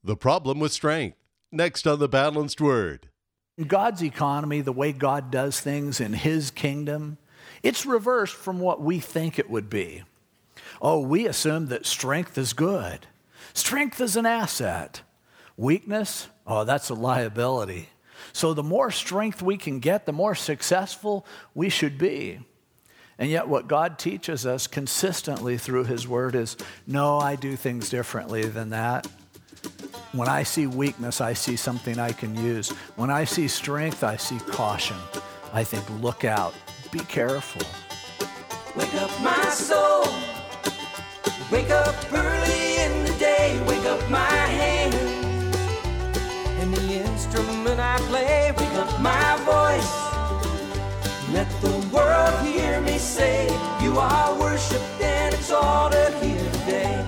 The problem with strength. Next on The Balanced Word. In God's economy, the way God does things in His kingdom, it's reversed from what we think it would be. Oh, we assume that strength is good. Strength is an asset. Weakness, oh, that's a liability. So the more strength we can get, the more successful we should be. And yet what God teaches us consistently through His Word is, no, I do things differently than that. When I see weakness, I see something I can use. When I see strength, I see caution. I think, look out, be careful. Wake up my soul, wake up early in the day, wake up my hand, and the instrument I play, wake up my voice, let the world hear me say, you are worshipped and exalted here today.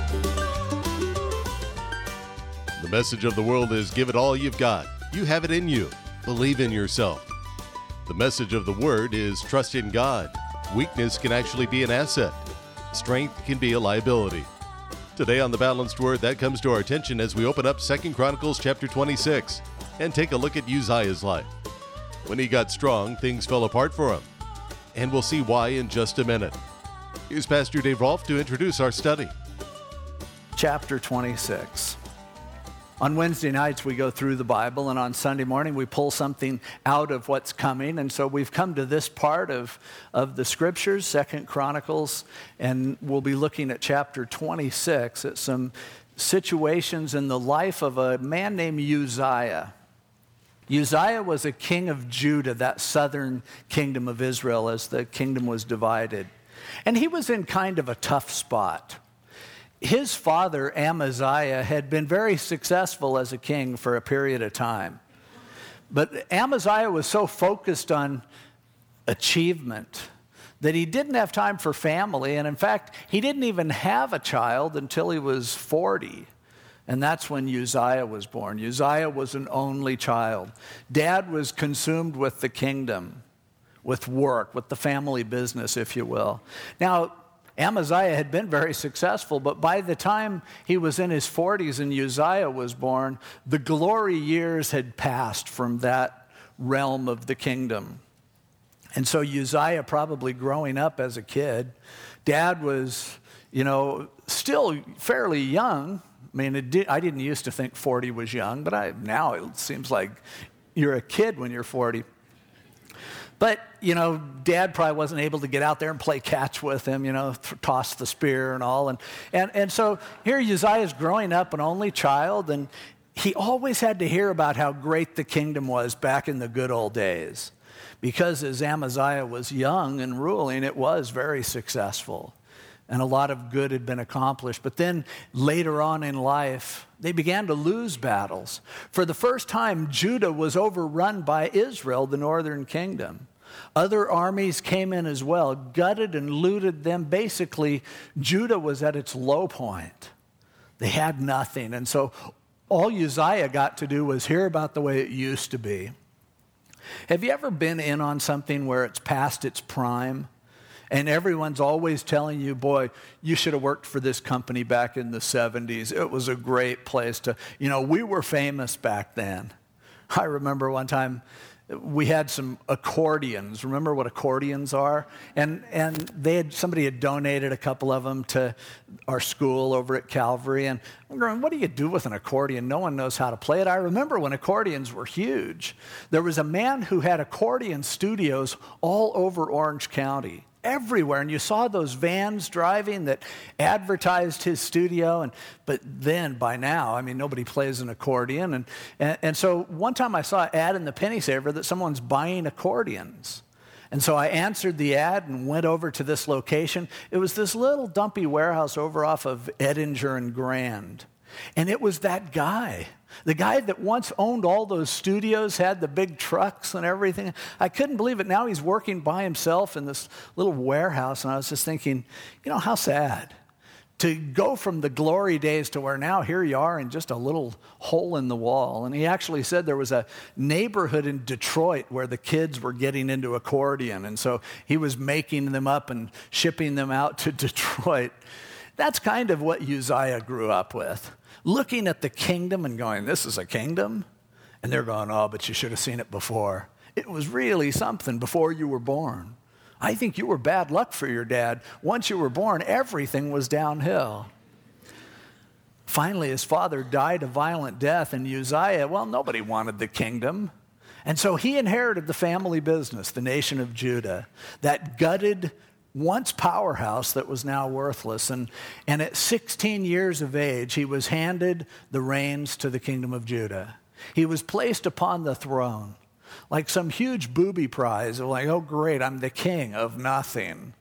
The message of the world is give it all you've got. You have it in you. Believe in yourself. The message of the Word is trust in God. Weakness can actually be an asset. Strength can be a liability. Today on The Balanced Word, that comes to our attention as we open up 2 Chronicles chapter 26 and take a look at Uzziah's life. When he got strong, things fell apart for him. And we'll see why in just a minute. Here's Pastor Dave Rolfe to introduce our study. Chapter 26. On Wednesday nights, we go through the Bible, and on Sunday morning, we pull something out of what's coming. And so we've come to this part of the Scriptures, 2 Chronicles, and we'll be looking at chapter 26 at some situations in the life of a man named Uzziah. Uzziah was a king of Judah, that southern kingdom of Israel, as the kingdom was divided. And he was in kind of a tough spot. His father, Amaziah, had been very successful as a king for a period of time. But Amaziah was so focused on achievement that he didn't have time for family. And in fact, he didn't even have a child until he was 40. And that's when Uzziah was born. Uzziah was an only child. Dad was consumed with the kingdom, with work, with the family business, if you will. Now, Amaziah had been very successful, but by the time he was in his 40s and Uzziah was born, the glory years had passed from that realm of the kingdom. And so Uzziah, probably growing up as a kid, Dad was, still fairly young. I mean, I didn't used to think 40 was young, but now it seems like you're a kid when you're 40. But, Dad probably wasn't able to get out there and play catch with him, toss the spear and all. And so here Uzziah's growing up, an only child, and he always had to hear about how great the kingdom was back in the good old days. Because as Amaziah was young and ruling, it was very successful. And a lot of good had been accomplished. But then later on in life, they began to lose battles. For the first time, Judah was overrun by Israel, the northern kingdom. Other armies came in as well, gutted and looted them. Basically, Judah was at its low point. They had nothing. And so all Uzziah got to do was hear about the way it used to be. Have you ever been in on something where it's past its prime? And everyone's always telling you, boy, you should have worked for this company back in the 70s. It was a great place to, we were famous back then. I remember one time we had some accordions. Remember what accordions are? And somebody had donated a couple of them to our school over at Calvary. And I'm going, what do you do with an accordion? No one knows how to play it. I remember when accordions were huge. There was a man who had accordion studios all over Orange County. Everywhere, and you saw those vans driving that advertised his studio, but then by now, nobody plays an accordion, and so one time I saw an ad in the Penny Saver that someone's buying accordions, and so I answered the ad and went over to this location. It was this little dumpy warehouse over off of Edinger and Grand, and it was that guy. The guy that once owned all those studios, had the big trucks and everything. I couldn't believe it. Now he's working by himself in this little warehouse. And I was just thinking, how sad to go from the glory days to where now here you are in just a little hole in the wall. And he actually said there was a neighborhood in Detroit where the kids were getting into accordion. And so he was making them up and shipping them out to Detroit. That's kind of what Uzziah grew up with. Looking at the kingdom and going, this is a kingdom? And they're going, oh, but you should have seen it before. It was really something before you were born. I think you were bad luck for your dad. Once you were born, everything was downhill. Finally, his father died a violent death, and Uzziah, well, nobody wanted the kingdom. And so he inherited the family business, the nation of Judah, that gutted once powerhouse that was now worthless. And at 16 years of age, he was handed the reins to the kingdom of Judah. He was placed upon the throne like some huge booby prize of like, oh great, I'm the king of nothing.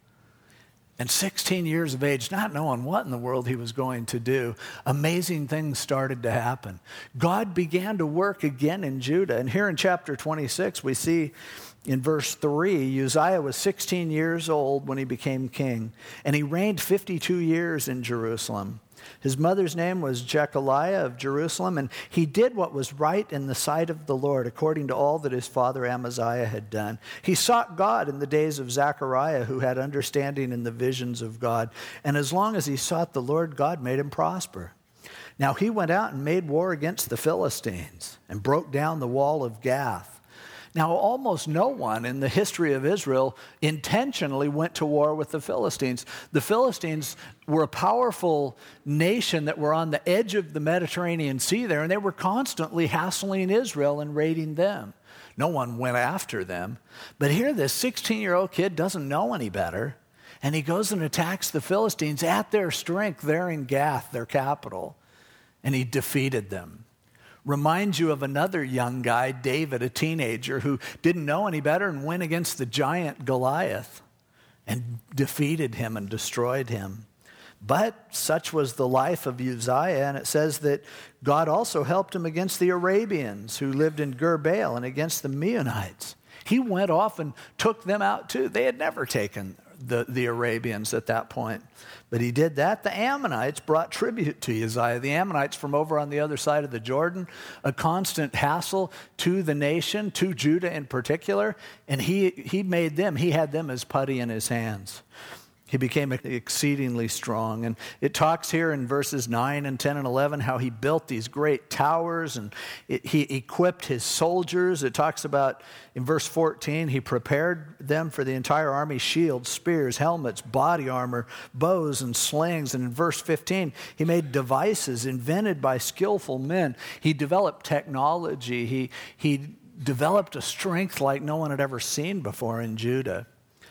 And 16 years of age, not knowing what in the world he was going to do, amazing things started to happen. God began to work again in Judah. And here in chapter 26, we see in verse 3, Uzziah was 16 years old when he became king, and he reigned 52 years in Jerusalem. His mother's name was Jechaliah of Jerusalem, and he did what was right in the sight of the Lord, according to all that his father Amaziah had done. He sought God in the days of Zechariah, who had understanding in the visions of God. And as long as he sought the Lord, God made him prosper. Now he went out and made war against the Philistines and broke down the wall of Gath. Now, almost no one in the history of Israel intentionally went to war with the Philistines. The Philistines were a powerful nation that were on the edge of the Mediterranean Sea there, and they were constantly hassling Israel and raiding them. No one went after them. But here, this 16-year-old kid doesn't know any better, and he goes and attacks the Philistines at their strength there in Gath, their capital, and he defeated them. Reminds you of another young guy, David, a teenager who didn't know any better and went against the giant Goliath and defeated him and destroyed him. But such was the life of Uzziah, and it says that God also helped him against the Arabians who lived in Gur-Baal and against the Meunites. He went off and took them out too. They had never taken the Arabians at that point. But he did that. The Ammonites brought tribute to Uzziah. The Ammonites from over on the other side of the Jordan, a constant hassle to the nation, to Judah in particular. And he made them, he had them as putty in his hands. He became exceedingly strong. And it talks here in verses 9 and 10 and 11 how he built these great towers and he equipped his soldiers. It talks about in verse 14, he prepared them for the entire army, shields, spears, helmets, body armor, bows, and slings. And in verse 15, he made devices invented by skillful men. He developed technology. He developed a strength like no one had ever seen before in Judah.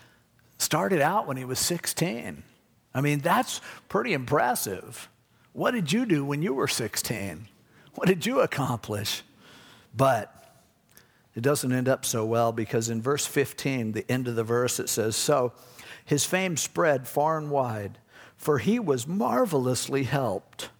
Started out when he was 16. I mean, that's pretty impressive. What did you do when you were 16? What did you accomplish? But it doesn't end up so well because in verse 15, the end of the verse, it says, so his fame spread far and wide, for he was marvelously helped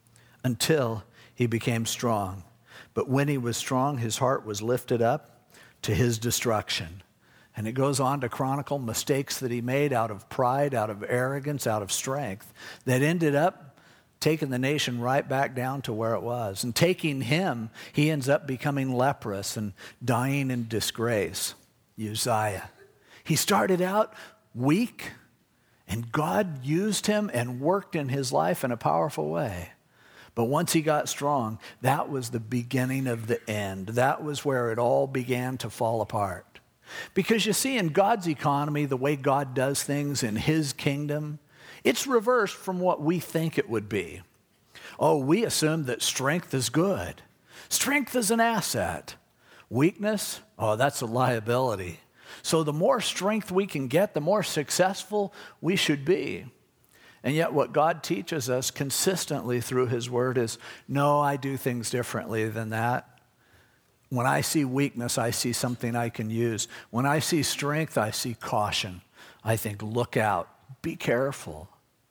until he became strong. But when he was strong, his heart was lifted up to his destruction. And it goes on to chronicle mistakes that he made out of pride, out of arrogance, out of strength, that ended up taking the nation right back down to where it was. And taking him, he ends up becoming leprous and dying in disgrace. Uzziah. He started out weak, and God used him and worked in his life in a powerful way. But once he got strong, that was the beginning of the end. That was where it all began to fall apart. Because you see, in God's economy, the way God does things in his kingdom, it's reversed from what we think it would be. Oh, we assume that strength is good. Strength is an asset. Weakness, oh, that's a liability. So the more strength we can get, the more successful we should be. And yet what God teaches us consistently through his word is, no, I do things differently than that. When I see weakness, I see something I can use. When I see strength, I see caution. I think, look out, be careful.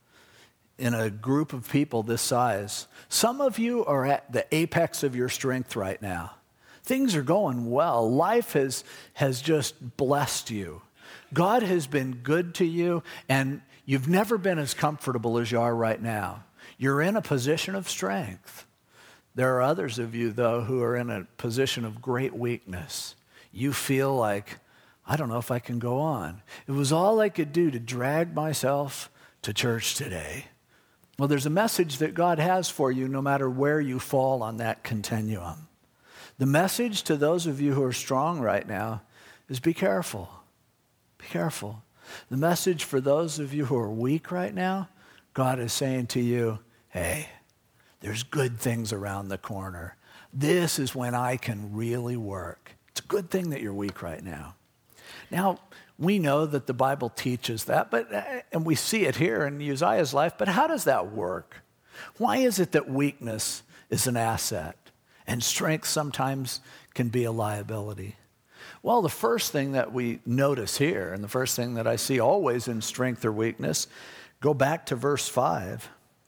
In a group of people this size, some of you are at the apex of your strength right now. Things are going well. Life has just blessed you. God has been good to you, and you've never been as comfortable as you are right now. You're in a position of strength. There are others of you, though, who are in a position of great weakness. You feel like, I don't know if I can go on. It was all I could do to drag myself to church today. Well, there's a message that God has for you no matter where you fall on that continuum. The message to those of you who are strong right now is be careful. Be careful. The message for those of you who are weak right now, God is saying to you, hey, there's good things around the corner. This is when I can really work. It's a good thing that you're weak right now. Now, we know that the Bible teaches that, and we see it here in Uzziah's life, but how does that work? Why is it that weakness is an asset and strength sometimes can be a liability? Well, the first thing that we notice here, and the first thing that I see always in strength or weakness, go back to verse 5.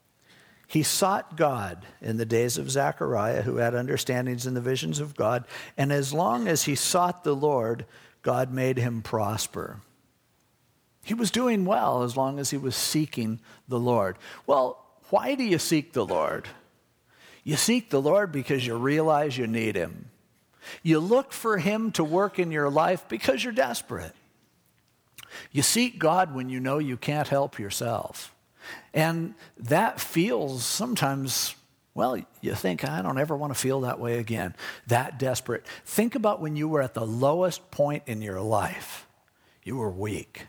He sought God in the days of Zechariah, who had understandings in the visions of God, and as long as he sought the Lord, God made him prosper. He was doing well as long as he was seeking the Lord. Well, why do you seek the Lord? You seek the Lord because you realize you need him. You look for him to work in your life because you're desperate. You seek God when you know you can't help yourself. And that feels sometimes, well, you think, I don't ever want to feel that way again, that desperate. Think about when you were at the lowest point in your life. You were weak.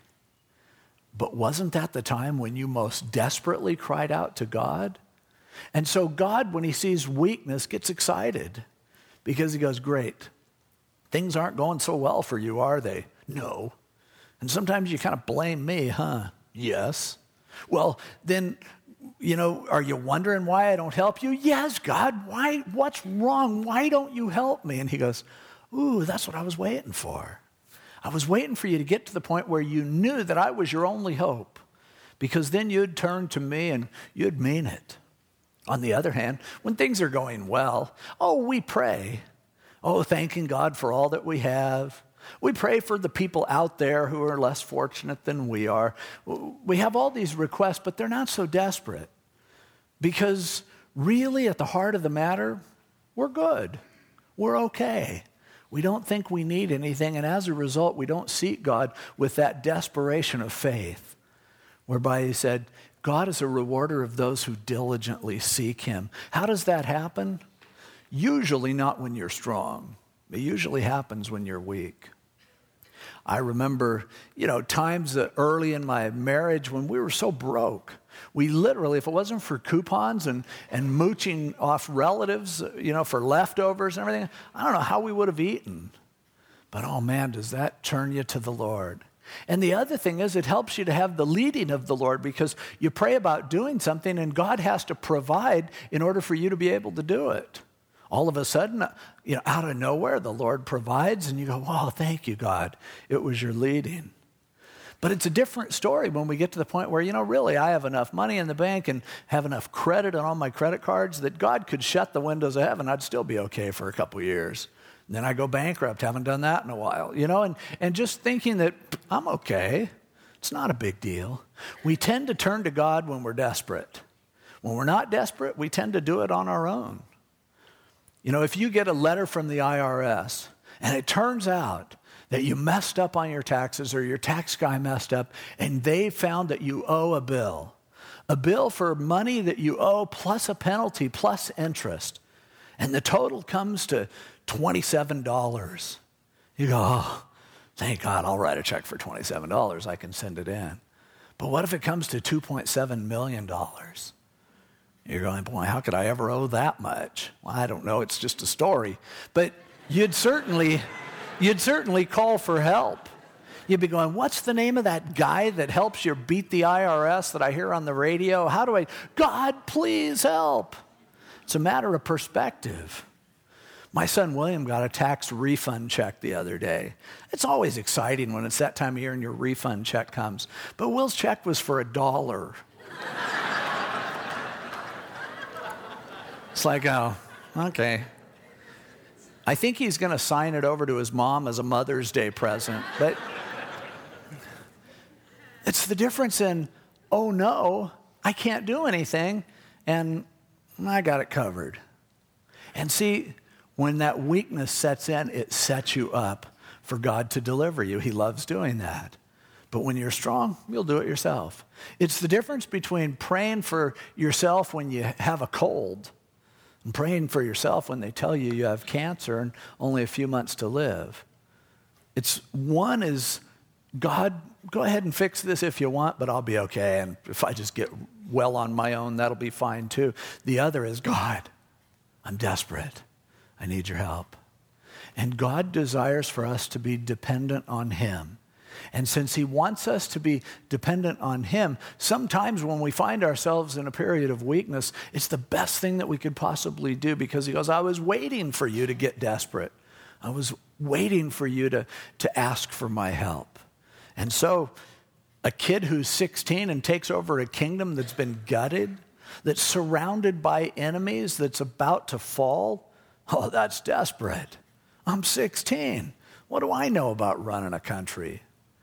But wasn't that the time when you most desperately cried out to God? And so God, when he sees weakness, gets excited because he goes, great, things aren't going so well for you, are they? No. And sometimes you kind of blame me, huh? Yes. Well, then, are you wondering why I don't help you? Yes, God, why? What's wrong? Why don't you help me? And he goes, ooh, that's what I was waiting for. I was waiting for you to get to the point where you knew that I was your only hope, because then you'd turn to me and you'd mean it. On the other hand, when things are going well, we pray. Thanking God for all that we have. We pray for the people out there who are less fortunate than we are. We have all these requests, but they're not so desperate. Because really, at the heart of the matter, we're good. We're okay. We don't think we need anything, and as a result, we don't seek God with that desperation of faith, whereby he said, God is a rewarder of those who diligently seek him. How does that happen? Usually not when you're strong. It usually happens when you're weak. I remember, times early in my marriage when we were so broke. We literally, if it wasn't for coupons and mooching off relatives, for leftovers and everything, I don't know how we would have eaten. But oh man, does that turn you to the Lord. And the other thing is it helps you to have the leading of the Lord, because you pray about doing something and God has to provide in order for you to be able to do it. All of a sudden, out of nowhere, the Lord provides and you go, wow, thank you, God. It was your leading. But it's a different story when we get to the point where, really, I have enough money in the bank and have enough credit on all my credit cards that God could shut the windows of heaven. I'd still be okay for a couple years. And then I go bankrupt, haven't done that in a while, and just thinking that I'm okay. It's not a big deal. We tend to turn to God when we're desperate. When we're not desperate, we tend to do it on our own. If you get a letter from the IRS and it turns out that you messed up on your taxes or your tax guy messed up and they found that you owe a bill for money that you owe plus a penalty plus interest, and the total comes to $27. You go, oh, thank God, I'll write a check for $27. I can send it in. But what if it comes to $2.7 million? You're going, boy, how could I ever owe that much? Well, I don't know. It's just a story. But you'd certainly call for help. You'd be going, what's the name of that guy that helps you beat the IRS that I hear on the radio? God, please help. It's a matter of perspective. My son William got a tax refund check the other day. It's always exciting when it's that time of year and your refund check comes. But Will's check was for $1. It's like, oh, okay. I think he's going to sign it over to his mom as a Mother's Day present. But it's the difference in, oh no, I can't do anything, and I got it covered. And see, when that weakness sets in, it sets you up for God to deliver you. He loves doing that. But when you're strong, you'll do it yourself. It's the difference between praying for yourself when you have a cold and praying for yourself when they tell you you have cancer and only a few months to live. One is, God, go ahead and fix this if you want, but I'll be okay. And if I just get well on my own, that'll be fine too. The other is, God, I'm desperate. I need your help. And God desires for us to be dependent on him. And since he wants us to be dependent on him, sometimes when we find ourselves in a period of weakness, it's the best thing that we could possibly do, because he goes, I was waiting for you to get desperate. I was waiting for you to ask for my help. And so a kid who's 16 and takes over a kingdom that's been gutted, that's surrounded by enemies, that's about to fall, oh, that's desperate. I'm 16. What do I know about running a country?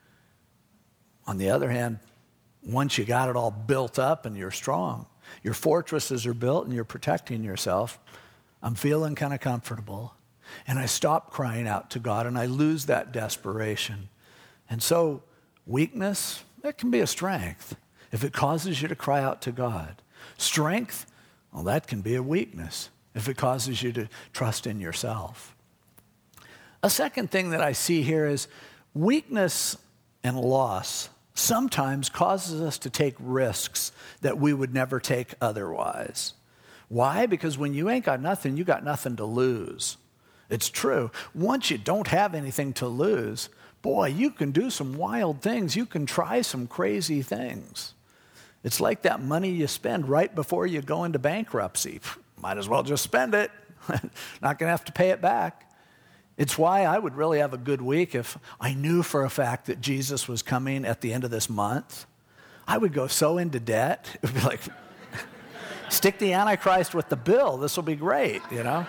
On the other hand, once you got it all built up and you're strong, your fortresses are built and you're protecting yourself, I'm feeling kind of comfortable. And I stop crying out to God and I lose that desperation. And so weakness, that can be a strength if it causes you to cry out to God. Strength, well, that can be a weakness if it causes you to trust in yourself. A second thing that I see here is weakness and loss sometimes causes us to take risks that we would never take otherwise. Why? Because when you ain't got nothing, you got nothing to lose. It's true. Once you don't have anything to lose, boy, you can do some wild things. You can try some crazy things. It's like that money you spend right before you go into bankruptcy. Might as well just spend it. Not going to have to pay it back. It's why I would really have a good week if I knew for a fact that Jesus was coming at the end of this month. I would go so into debt. It would be like, stick the Antichrist with the bill. This will be great, you know?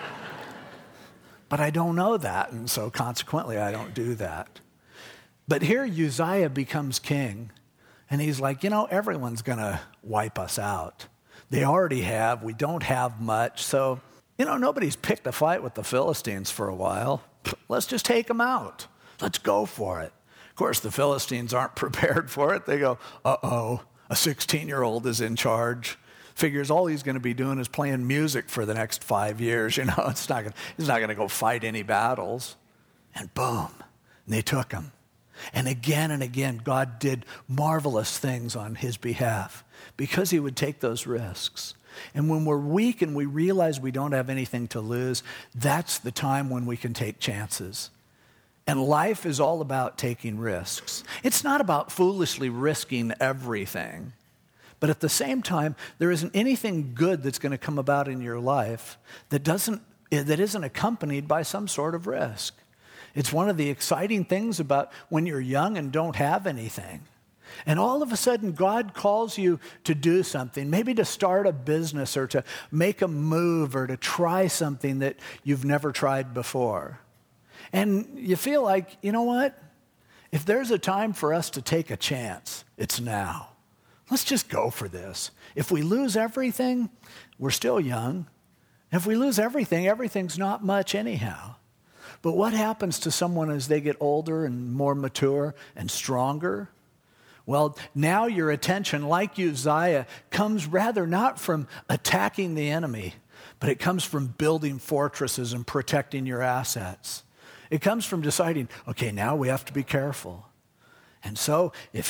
But I don't know that, and so consequently I don't do that. But here Uzziah becomes king, and he's like, everyone's going to wipe us out. They already have. We don't have much. So, nobody's picked a fight with the Philistines for a while. Let's just take them out. Let's go for it. Of course, the Philistines aren't prepared for it. They go, uh-oh, a 16-year-old is in charge. Figures all he's going to be doing is playing music for the next 5 years. He's not going to go fight any battles. And boom, and they took him. And again, God did marvelous things on his behalf because he would take those risks. And when we're weak and we realize we don't have anything to lose, that's the time when we can take chances. And life is all about taking risks. It's not about foolishly risking everything. But at the same time, there isn't anything good that's going to come about in your life that isn't accompanied by some sort of risk. It's one of the exciting things about when you're young and don't have anything. And all of a sudden, God calls you to do something, maybe to start a business or to make a move or to try something that you've never tried before. And you feel like, you know what? If there's a time for us to take a chance, it's now. Let's just go for this. If we lose everything, we're still young. If we lose everything, everything's not much anyhow. But what happens to someone as they get older and more mature and stronger? Well, now your attention, like Uzziah, comes rather not from attacking the enemy, but it comes from building fortresses and protecting your assets. It comes from deciding, okay, now we have to be careful. And so if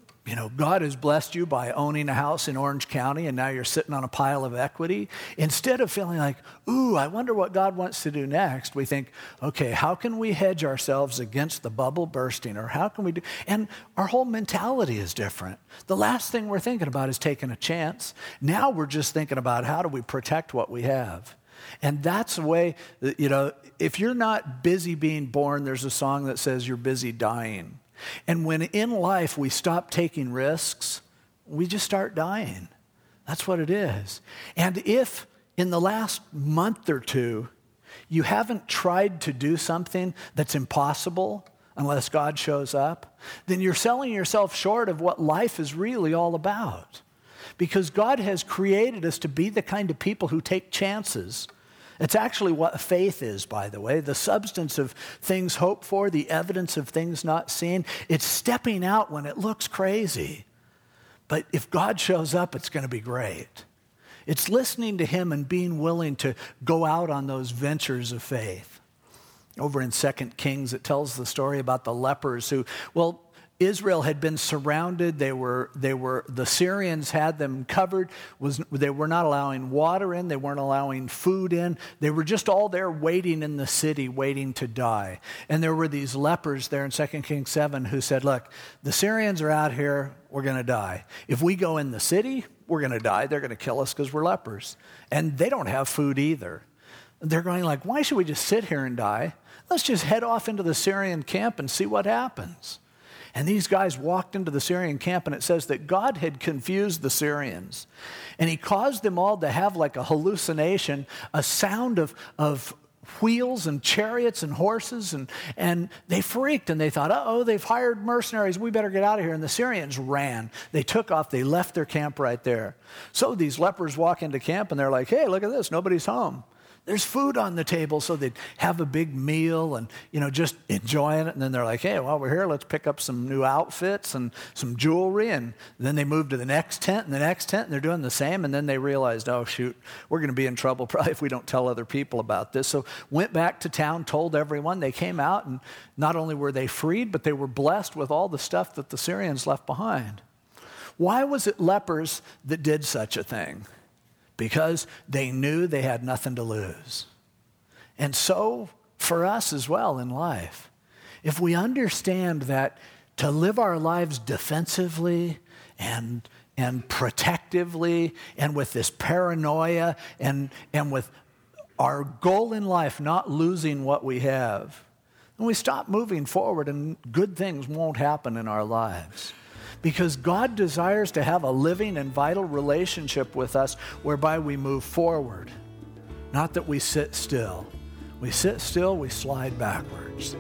God has blessed you by owning a house in Orange County and now you're sitting on a pile of equity, instead of feeling like, ooh, I wonder what God wants to do next, we think, okay, how can we hedge ourselves against the bubble bursting? Or how can we do? And our whole mentality is different. The last thing we're thinking about is taking a chance. Now we're just thinking about how do we protect what we have? And that's the way, if you're not busy being born, there's a song that says you're busy dying. And when in life we stop taking risks, we just start dying. That's what it is. And if in the last month or two you haven't tried to do something that's impossible unless God shows up, then you're selling yourself short of what life is really all about. Because God has created us to be the kind of people who take chances. It's actually what faith is, by the way, the substance of things hoped for, the evidence of things not seen. It's stepping out when it looks crazy. But if God shows up, it's going to be great. It's listening to him and being willing to go out on those ventures of faith. Over in 2 Kings, it tells the story about the lepers who, Israel had been surrounded. The Syrians had them covered. They were not allowing water in. They weren't allowing food in. They were just all there waiting in the city, waiting to die. And there were these lepers there in 2 Kings 7 who said, look, the Syrians are out here. We're going to die. If we go in the city, we're going to die. They're going to kill us because we're lepers. And they don't have food either. They're going like, why should we just sit here and die? Let's just head off into the Syrian camp and see what happens. And these guys walked into the Syrian camp, and it says that God had confused the Syrians. And he caused them all to have like a hallucination, a sound of wheels and chariots and horses. And they freaked, and they thought, uh-oh, they've hired mercenaries. We better get out of here. And the Syrians ran. They took off. They left their camp right there. So these lepers walk into camp, and they're like, hey, look at this. Nobody's home. There's food on the table, so they'd have a big meal and, just enjoying it. And then they're like, hey, while we're here, let's pick up some new outfits and some jewelry. And then they move to the next tent and the next tent, and they're doing the same. And then they realized, oh, shoot, we're going to be in trouble probably if we don't tell other people about this. So went back to town, told everyone. They came out, and not only were they freed, but they were blessed with all the stuff that the Syrians left behind. Why was it lepers that did such a thing? Because they knew they had nothing to lose. And so for us as well in life, if we understand that to live our lives defensively and protectively and with this paranoia and with our goal in life not losing what we have, then we stop moving forward and good things won't happen in our lives. Because God desires to have a living and vital relationship with us whereby we move forward, not that we sit still. We sit still, we slide backwards.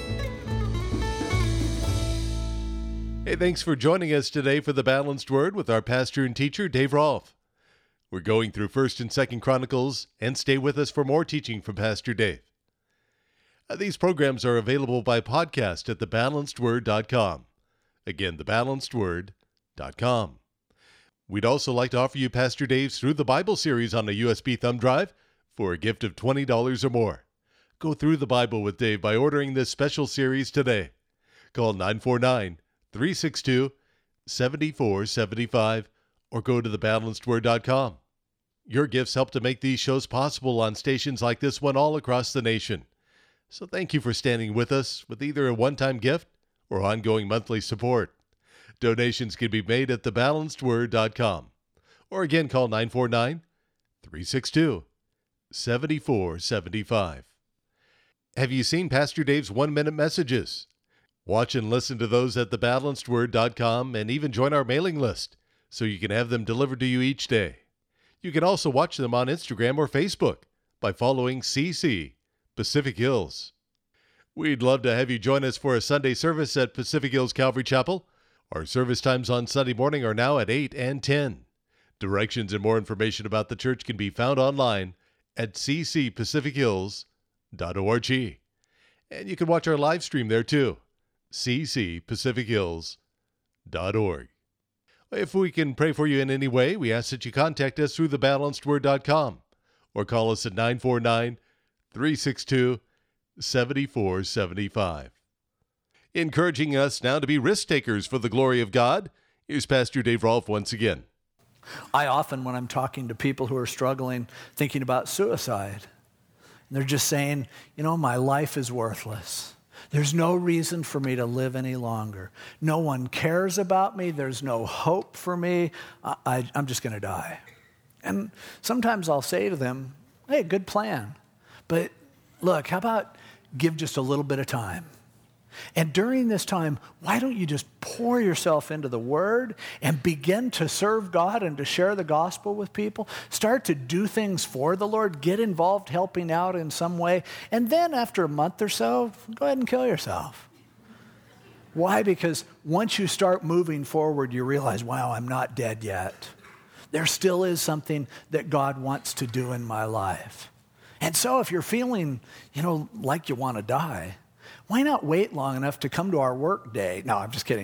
Hey, thanks for joining us today for the Balanced Word with our pastor and teacher, Dave Rolfe. We're going through 1 and 2 Chronicles, and stay with us for more teaching from Pastor Dave. These programs are available by podcast at thebalancedword.com. Again, thebalancedword.com. We'd also like to offer you Pastor Dave's Through the Bible series on a USB thumb drive for a gift of $20 or more. Go through the Bible with Dave by ordering this special series today. Call 949-362-7475 or go to thebalancedword.com. Your gifts help to make these shows possible on stations like this one all across the nation. So thank you for standing with us with either a one-time gift or ongoing monthly support. Donations can be made at thebalancedword.com. Or again, call 949-362-7475. Have you seen Pastor Dave's 1-minute messages? Watch and listen to those at thebalancedword.com and even join our mailing list so you can have them delivered to you each day. You can also watch them on Instagram or Facebook by following CC Pacific Hills. We'd love to have you join us for a Sunday service at Pacific Hills Calvary Chapel. Our service times on Sunday morning are now at 8 and 10. Directions and more information about the church can be found online at ccpacifichills.org. And you can watch our live stream there too, ccpacifichills.org. If we can pray for you in any way, we ask that you contact us through thebalancedword.com or call us at 949-362-7475. Encouraging us now to be risk takers for the glory of God, here's Pastor Dave Rolfe once again. I often, when I'm talking to people who are struggling, thinking about suicide, they're just saying, my life is worthless. There's no reason for me to live any longer. No one cares about me. There's no hope for me. I'm just going to die. And sometimes I'll say to them, hey, good plan. But look, how about give just a little bit of time? And during this time, why don't you just pour yourself into the Word and begin to serve God and to share the gospel with people? Start to do things for the Lord. Get involved helping out in some way. And then after a month or so, go ahead and kill yourself. Why? Because once you start moving forward, you realize, wow, I'm not dead yet. There still is something that God wants to do in my life. And so if you're feeling, like you want to die, why not wait long enough to come to our work day? No, I'm just kidding.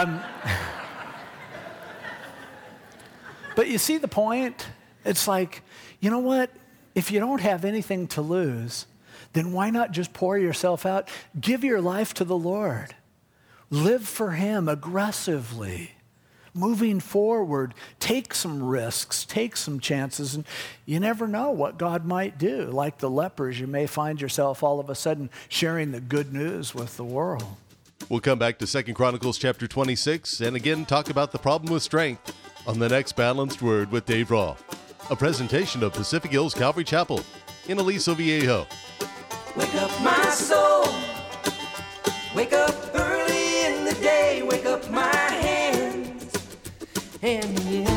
But you see the point? It's like, you know what? If you don't have anything to lose, then why not just pour yourself out? Give your life to the Lord. Live for Him aggressively. Moving forward, take some risks, take some chances, and you never know what God might do. Like the lepers, you may find yourself all of a sudden sharing the good news with the world. We'll come back to 2 Chronicles chapter 26 and again talk about the problem with strength on the next Balanced Word with Dave Raw, a presentation of Pacific Hills Calvary Chapel in Aliso Viejo. Wake up my soul, wake up early in the day, wake up my hands and the